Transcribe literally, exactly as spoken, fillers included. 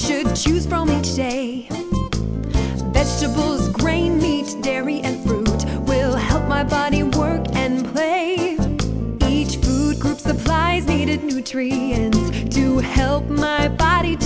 should choose from each day. Vegetables, grain, meat, dairy, and fruit will help my body work and play. Each food group supplies needed nutrients to help my body